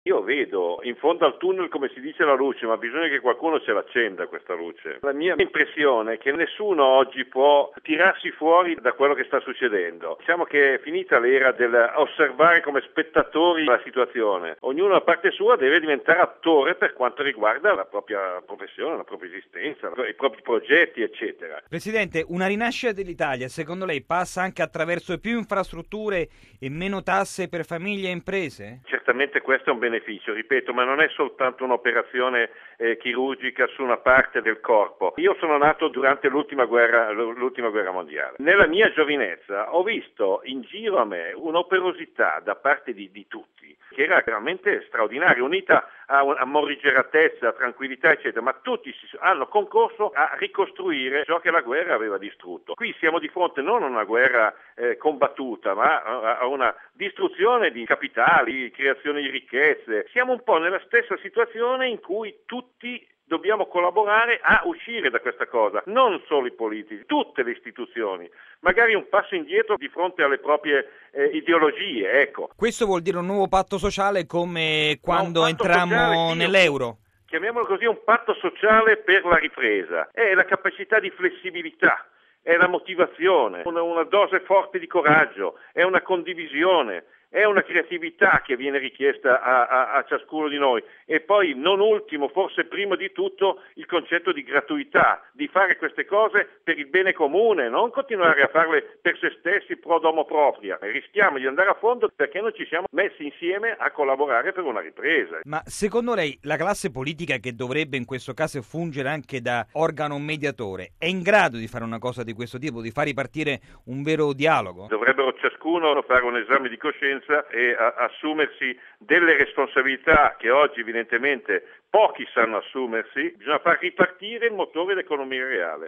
Io vedo in fondo al tunnel, come si dice, la luce, ma bisogna che qualcuno ce l'accenda questa luce. La mia impressione è che nessuno oggi può tirarsi fuori da quello che sta succedendo. Diciamo che è finita l'era del osservare come spettatori la situazione. Ognuno a parte sua deve diventare attore per quanto riguarda la propria professione, la propria esistenza, i propri progetti, eccetera. Presidente, una rinascita dell'Italia, secondo lei, passa anche attraverso più infrastrutture e meno tasse per famiglie e imprese? Certamente questo è un beneficio, ripeto, ma non è soltanto un'operazione chirurgica su una parte del corpo. Io sono nato durante l'ultima guerra mondiale. Nella mia giovinezza ho visto in giro a me un'operosità da parte di tutti che era veramente straordinaria, unita a morigeratezza, a tranquillità, eccetera, ma tutti hanno concorso a ricostruire ciò che la guerra aveva distrutto. Qui siamo di fronte non a una guerra combattuta, ma a una distruzione di capitali, creazione di ricchezze. Siamo un po' nella stessa situazione in cui tutti dobbiamo collaborare a uscire da questa cosa, non solo i politici, tutte le istituzioni, magari un passo indietro di fronte alle proprie ideologie, ecco. Questo vuol dire un nuovo patto sociale come quando entrammo nell'euro? Chiamiamolo così, un patto sociale per la ripresa, è la capacità di flessibilità, è la motivazione, una dose forte di coraggio, è una condivisione, è una creatività che viene richiesta a ciascuno di noi e poi non ultimo, forse prima di tutto, il concetto di gratuità, di fare queste cose per il bene comune, non continuare a farle per se stessi pro domo propria. Rischiamo di andare a fondo perché non ci siamo messi insieme a collaborare per una ripresa. Ma secondo lei la classe politica, che dovrebbe in questo caso fungere anche da organo mediatore, è in grado di fare una cosa di questo tipo, di far ripartire un vero dialogo? Dovrebbero ciascuno fare un esame di coscienza e assumersi delle responsabilità che oggi evidentemente pochi sanno assumersi. Bisogna far ripartire il motore dell'economia reale.